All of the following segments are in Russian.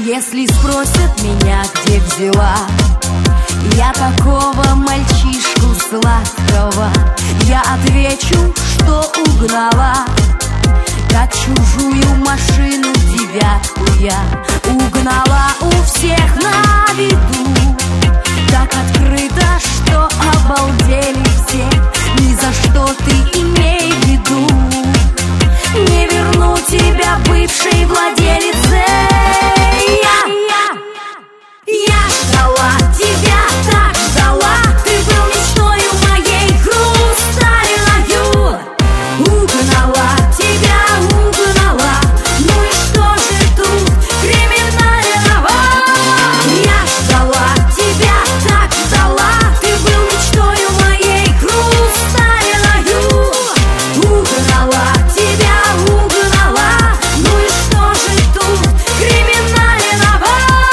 Если спросят меня, где взяла я такого мальчишку сладкого, я отвечу, что угнала, как чужую машину девятку я угнала у всех на виду. Так открыто, что обалдели все. Ни за что ты имей в виду, не верну тебя бывшей владелице. Я ждала тебя, так ждала. Ты был мечтою моей, хрустальною. Угнала тебя, угнала. Ну и что же тут криминального? Я ждала тебя, так ждала. Ты был мечтою моей, хрустальною. Угнала тебя, угнала. Ну и что же тут криминального?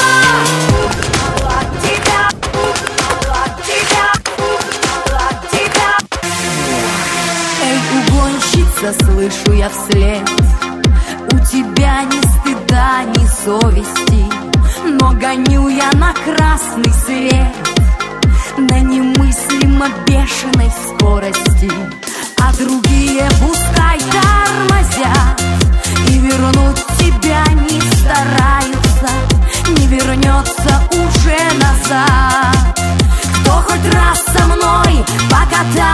Эй, угонщица, слышу я вслед, у тебя ни стыда, ни совести, но гоню я на красный свет на немыслимо бешеной скорости, а другие пускай тормозят и вернуть тебя не стараются, не вернется уже назад. Кто хоть раз со мной покатается,